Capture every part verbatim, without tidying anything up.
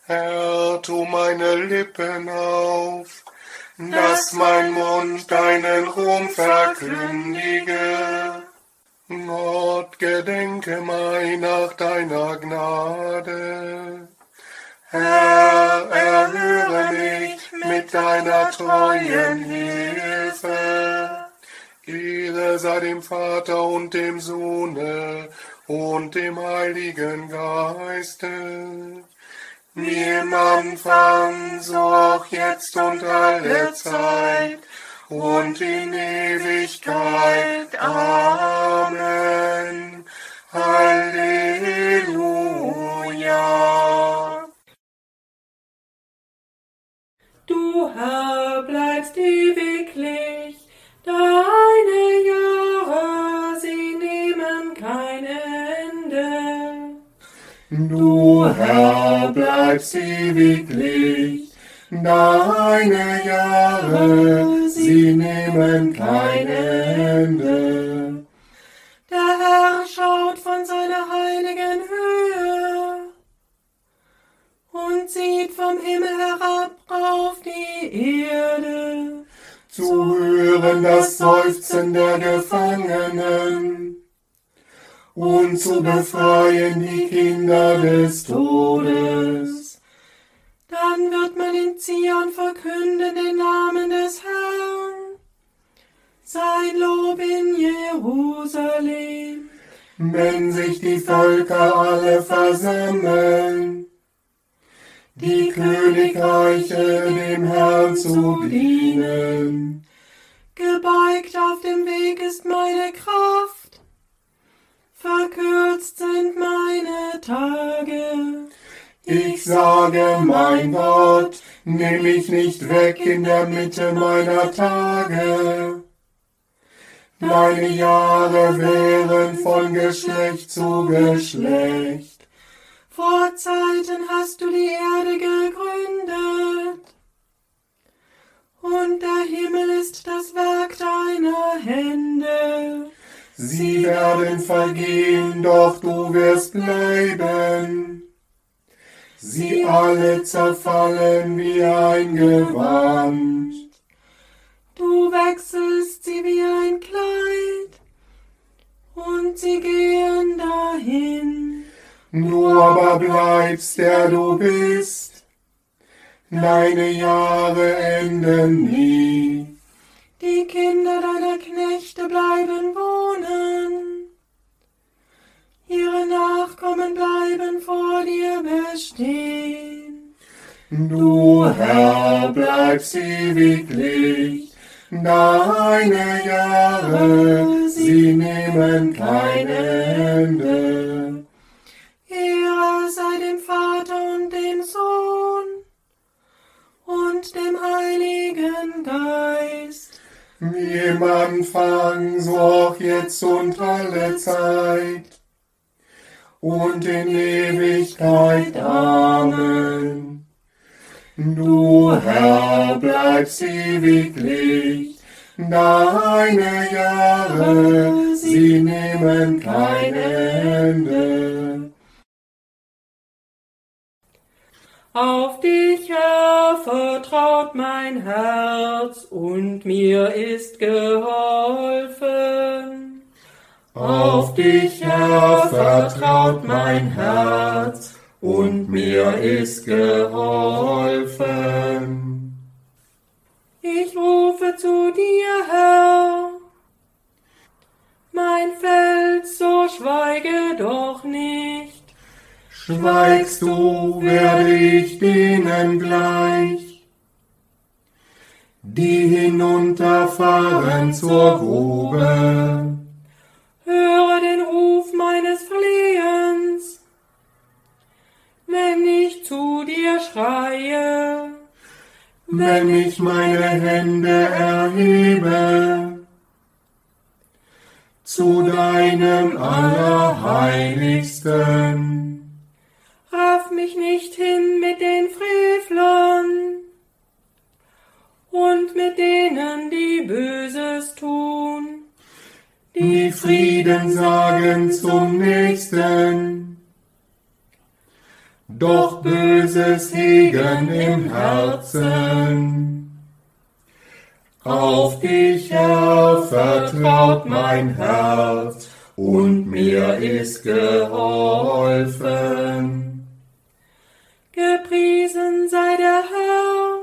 Herr, tu meine Lippen auf, dass mein Mund deinen Ruhm verkündige. Gott, gedenke meiner deiner Gnade. Herr, erhöre mich mit deiner treuen Hilfe. Ehre sei dem Vater und dem Sohne und dem Heiligen Geiste, wie im Anfang, so auch jetzt und alle Zeit und in Ewigkeit. Amen. Halleluja. Du, Herr, bleibst ewiglich, deine Jahre, sie nehmen kein Ende. Du, Herr, bleibst ewiglich, deine Jahre, sie nehmen kein Ende. Der Herr schaut von seiner heiligen Höhe und sieht vom Himmel herab auf die Erde, zu hören das Seufzen der Gefangenen und zu befreien die Kinder des Todes. Dann wird man in Zion verkünden den Namen des Herrn, sein Lob in Jerusalem. Wenn sich die Völker alle versammeln, die Königreiche dem Herrn zu dienen. Gebeugt auf dem Weg ist meine Kraft, verkürzt sind meine Tage. Ich sage, mein Gott, nimm mich nicht weg in der Mitte meiner Tage. Deine Jahre wären von Geschlecht zu Geschlecht. Vor Zeiten hast du die Erde gegründet, und der Himmel ist das Werk deiner Hände. Sie werden vergehen, doch du wirst bleiben. Sie alle zerfallen wie ein Gewand. Du wechselst sie wie ein Kleid, und sie gehen dahin. Du aber bleibst, der du bist. Deine Jahre enden nie. Die Kinder deiner Knechte bleiben wohnen. Ihre Nachkommen bleiben vor dir bestehen. Du, Herr, bleibst ewiglich. Deine Jahre, sie nehmen kein Ende. Ehre sei dem Vater und dem Sohn und dem Heiligen Geist. Wie im Anfang, so auch jetzt und alle Zeit und in Ewigkeit. Amen. Du, Herr, bleibst ewiglich. Deine Jahre, sie nehmen kein Ende. Auf dich, Herr, vertraut mein Herz, und mir ist geholfen. Auf dich, Herr, vertraut mein Herz, und mir ist geholfen. Ich rufe zu dir, Herr, mein Fels, so schweige doch nicht. Schweigst du, werde ich denen gleich, die hinunterfahren zur Grube. Höre den Ruf meines Flehens, wenn ich zu dir schreie. Wenn ich meine Hände erhebe zu deinem Allerheiligsten. Raff mich nicht hin mit den Frevlern und mit denen, die Böses tun, die Frieden sagen zum Nächsten, doch Böses hegen im Herzen. Auf dich, Herr, vertraut mein Herz, und mir ist geholfen. Gepriesen sei der Herr,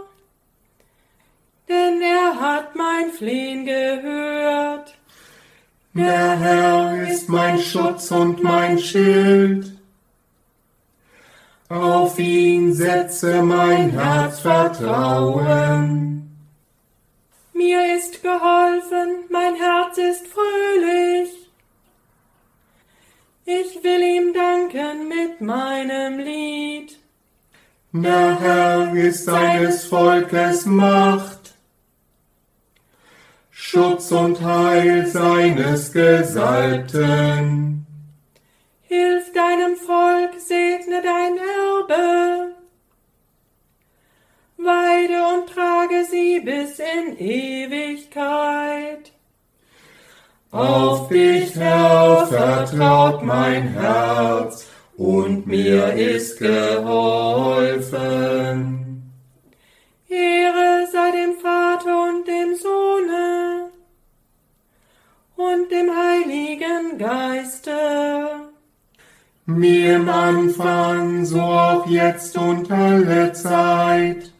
denn er hat mein Flehen gehört. Der Herr ist mein Schutz und mein Schild. Auf ihn setze mein Herz Vertrauen. Mir ist geholfen, mein Herz ist fröhlich. Ich will ihm danken mit meinem Lied. Der Herr ist seines Volkes Macht, Schutz und Heil seines Gesalbten. Hilf deinem Volk, segne dein Erbe. Weide und trage sie bis in Ewigkeit. Auf dich, Herr, vertraut mein Herz, und mir ist geholfen. Ehre sei dem Vater und dem Sohne und dem Heiligen Geiste. Wie im Anfang, so auch jetzt und alle Zeit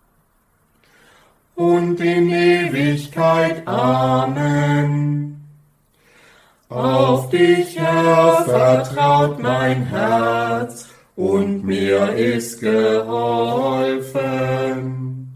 und in Ewigkeit. Amen. Auf dich, Herr, vertraut mein Herz, und mir ist geholfen.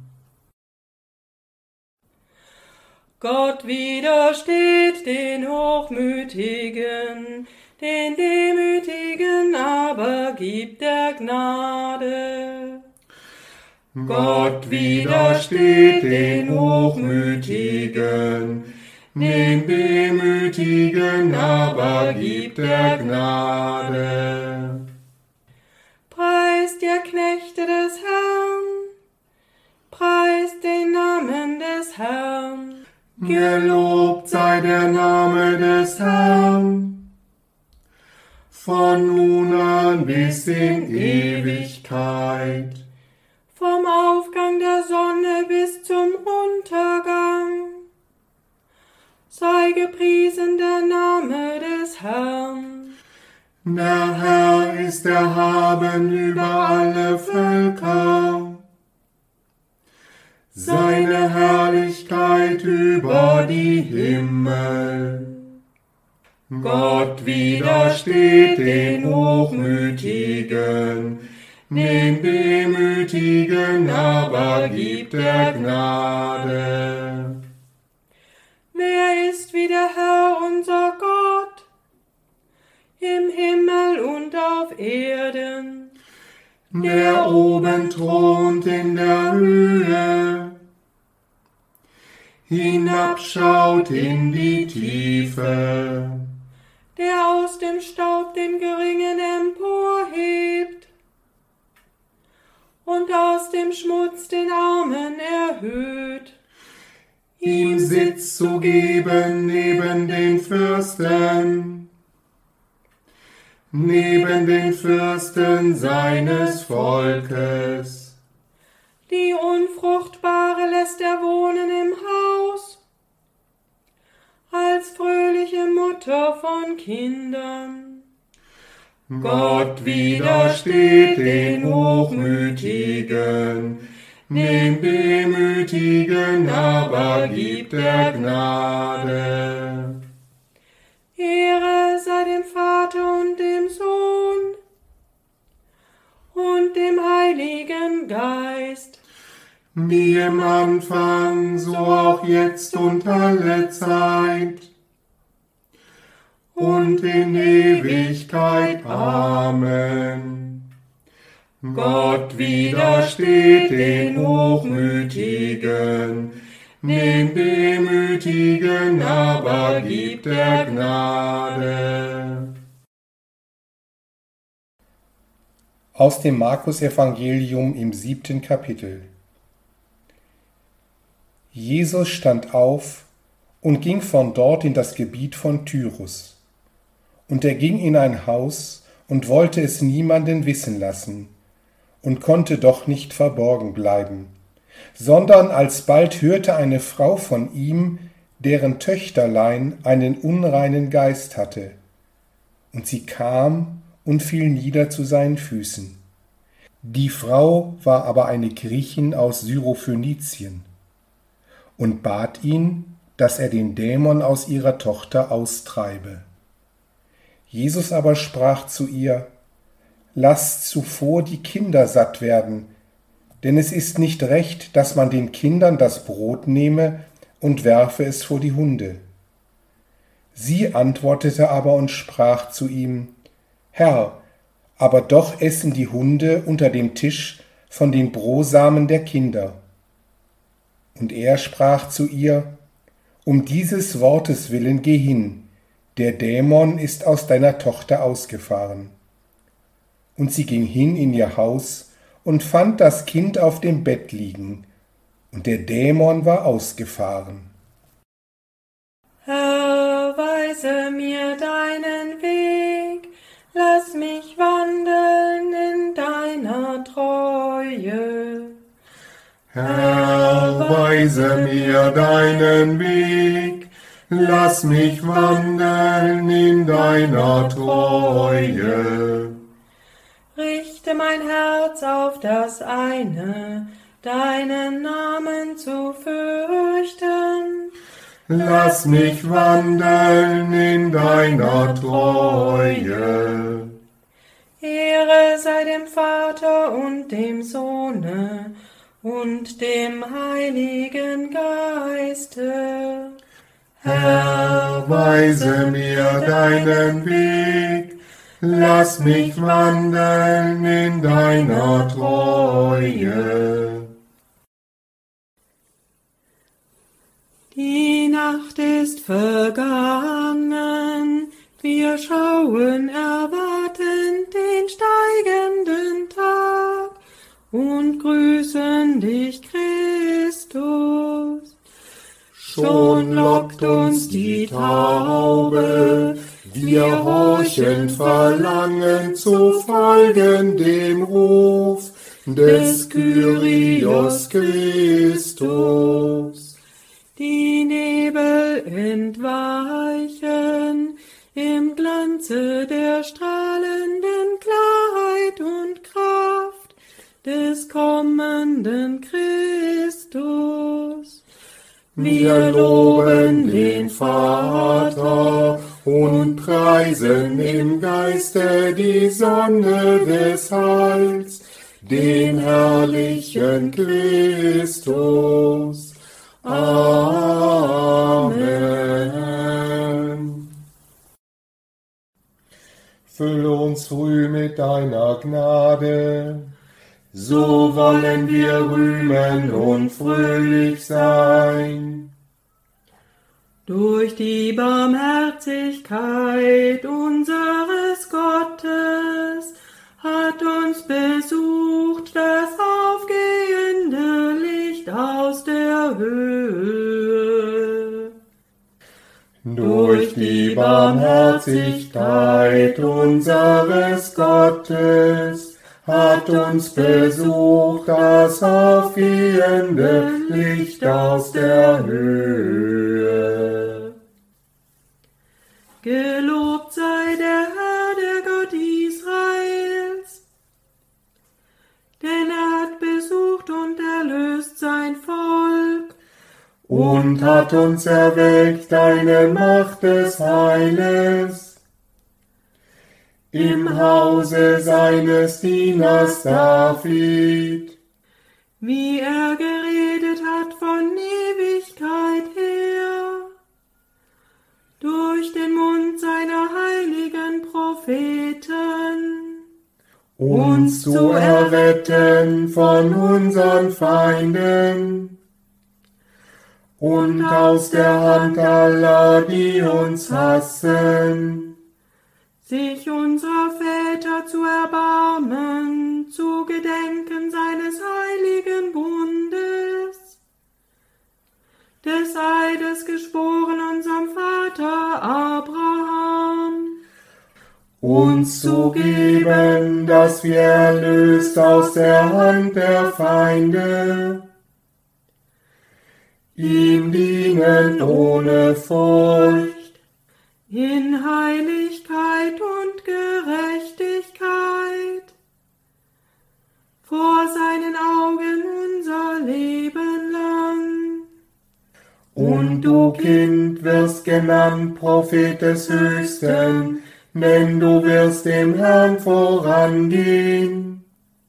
Gott widersteht den Hochmütigen, den Demütigen aber gibt er Gnade. Gott widersteht den Hochmütigen, den Demütigen aber gibt er Gnade. Preist ihr Knechte des Herrn, preist den Namen des Herrn. Gelobt sei der Name des Herrn, von nun an bis in Ewigkeit. Vom Aufgang der Sonne bis zum Untergang sei gepriesen der Name des Herrn. Der Herr ist erhaben über alle Völker, seine Herrlichkeit über die Himmel. Gott widersteht den Hochmütigen, den Demütigen aber gibt er Gnade. Wer ist wie der Herr unser Gott, im Himmel und auf Erden? Der oben thront in der Höhe, hinabschaut in die Tiefe, der aus dem Staub den Geringen emporhebt und aus dem Schmutz den Armen erhöht. ihm Sitz zu geben neben den Fürsten, neben den Fürsten seines Volkes. Die Unfruchtbare lässt er wohnen im Haus, als fröhliche Mutter von Kindern. Gott widersteht den Hochmütigen, den Demütigen aber gibt er Gnade. Ehre sei dem Vater und dem Sohn und dem Heiligen Geist. Wie im Anfang, so auch jetzt und alle Zeit und in Ewigkeit. Amen. Gott widersteht den Hochmütigen, den Demütigen aber gibt er Gnade. Aus dem Markus-Evangelium im siebten Kapitel. Jesus stand auf und ging von dort in das Gebiet von Tyrus. Und er ging in ein Haus und wollte es niemanden wissen lassen, und konnte doch nicht verborgen bleiben, sondern alsbald hörte eine Frau von ihm, deren Töchterlein einen unreinen Geist hatte. Und sie kam und fiel nieder zu seinen Füßen. Die Frau war aber eine Griechin aus Syrophönizien und bat ihn, dass er den Dämon aus ihrer Tochter austreibe. Jesus aber sprach zu ihr: Lasst zuvor die Kinder satt werden, denn es ist nicht recht, dass man den Kindern das Brot nehme und werfe es vor die Hunde. Sie antwortete aber und sprach zu ihm: Herr, aber doch essen die Hunde unter dem Tisch von den Brosamen der Kinder. Und er sprach zu ihr: Um dieses Wortes willen geh hin, der Dämon ist aus deiner Tochter ausgefahren. Und sie ging hin in ihr Haus und fand das Kind auf dem Bett liegen, und der Dämon war ausgefahren. Herr, weise mir deinen Weg, lass mich wandeln in deiner Treue. Herr, weise mir deinen Weg, lass mich wandeln in deiner Treue. Richte mein Herz auf das eine, deinen Namen zu fürchten. Lass mich wandeln in deiner Treue. Ehre sei dem Vater und dem Sohne und dem Heiligen Geiste. Herr, weise mir deinen Weg, lass mich wandeln in deiner Treue. Die Nacht ist vergangen, wir schauen erwartend den steigenden Tag und grüßen dich, Christus. Schon lockt uns die Taube, wir horchend verlangen zu folgen dem Ruf des Kyrios Christus. Die Nebel entweichen im Glanze der strahlenden Klarheit und Kraft des kommenden Christus. Wir loben den Vater und preisen im Geiste die Sonne des Heils, den herrlichen Christus. Amen. Fülle uns früh mit deiner Gnade, so wollen wir rühmen und fröhlich sein. Durch die Barmherzigkeit unseres Gottes hat uns besucht das aufgehende Licht aus der Höhe. Durch die Barmherzigkeit unseres Gottes hat uns besucht das aufgehende Licht aus der Höhe. Gelobt sei der Herr, der Gott Israels, denn er hat besucht und erlöst sein Volk und hat uns erweckt eine Macht des Heiles im Hause seines Dieners David, wie er geredet hat von Ewigkeit her, durch den Mund seiner heiligen Propheten, uns zu erretten von unseren Feinden und aus der Hand aller, die uns hassen, sich unserer Väter zu erbarmen, zu gedenken seines heiligen Bundes, des Eides geschworen unserem Vater Abraham, uns zu geben, dass wir erlöst aus der Hand der Feinde ihm dienen ohne Furcht, in Heiligkeit und Gerechtigkeit, vor seinen Augen unser Leben lang. Und du, Kind, wirst genannt Prophet des Höchsten, denn du wirst dem Herrn vorangehen,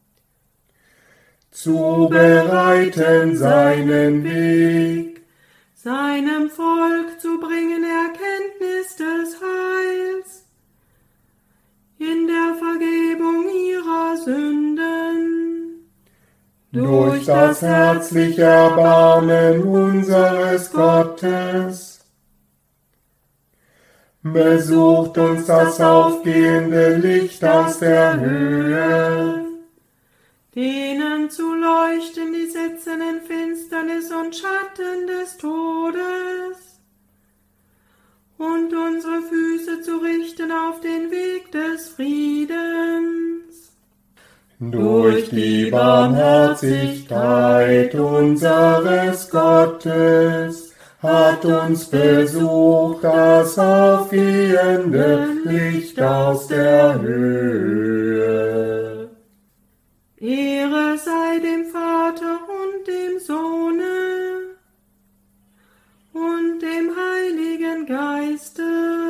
zu bereiten seinen Weg, seinem Volk zu bringen Erkenntnis des Heils, in der Vergebung ihrer Sünden, durch das herzliche Erbarmen unseres Gottes. Besucht uns das aufgehende Licht aus der Höhe, denen zu leuchten, die sitzen in Finsternis und Schatten des Todes, und unsere Füße zu richten auf den Weg des Friedens. durch die Barmherzigkeit unseres Gottes hat uns besucht das aufgehende Licht aus der Höhe. Ehre sei dem Vater und dem Sohne und dem Heiligen Geiste,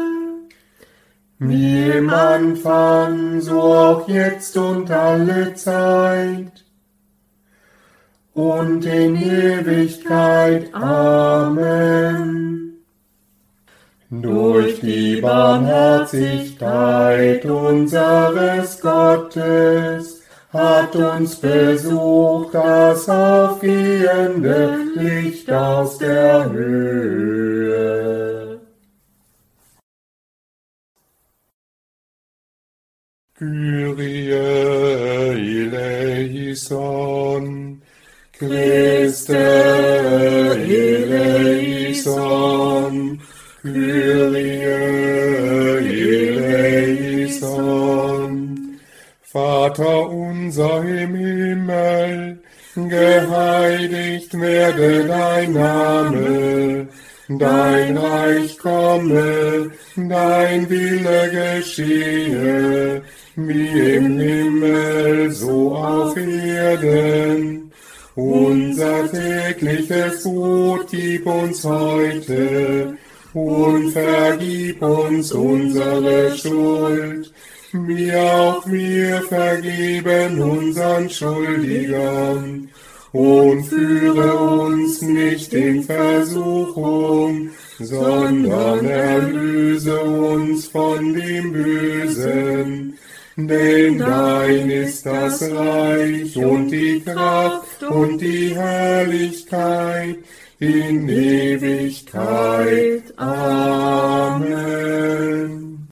Wie im Anfang, so auch jetzt und alle Zeit und in Ewigkeit. Amen. Durch die Barmherzigkeit unseres Gottes hat uns besucht das aufgehende Licht aus der Höhe. Kyrie eleison, Christe eleison, Kyrie eleison. Vater unser im Himmel, geheiligt werde dein Name, dein Reich komme, dein Wille geschehe, wie im Himmel, so auf Erden. Unser tägliches Brot gib uns heute und vergib uns unsere Schuld, wie auch wir vergeben unseren Schuldigern. Und führe uns nicht in Versuchung, sondern erlöse uns von dem Bösen. Denn dein ist das Reich und die Kraft und die Herrlichkeit in Ewigkeit. Amen.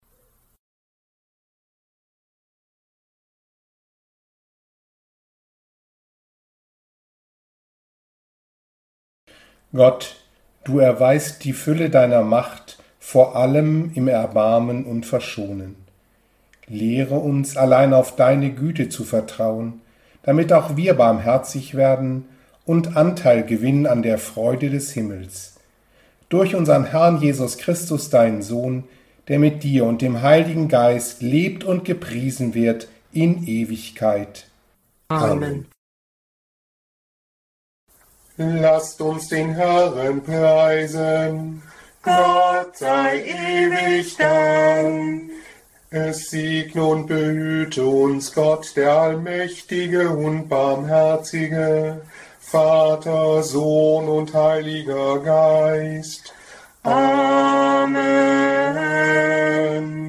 Gott, du erweist die Fülle deiner Macht, vor allem im Erbarmen und Verschonen. Lehre uns allein auf deine Güte zu vertrauen, damit auch wir barmherzig werden und Anteil gewinnen an der Freude des Himmels. Durch unseren Herrn Jesus Christus, deinen Sohn, der mit dir und dem Heiligen Geist lebt und gepriesen wird in Ewigkeit. Amen. Lasst uns den Herrn preisen. Gott sei ewig Dank. Es segne und behüte uns Gott, der Allmächtige und Barmherzige, Vater, Sohn und Heiliger Geist. Amen.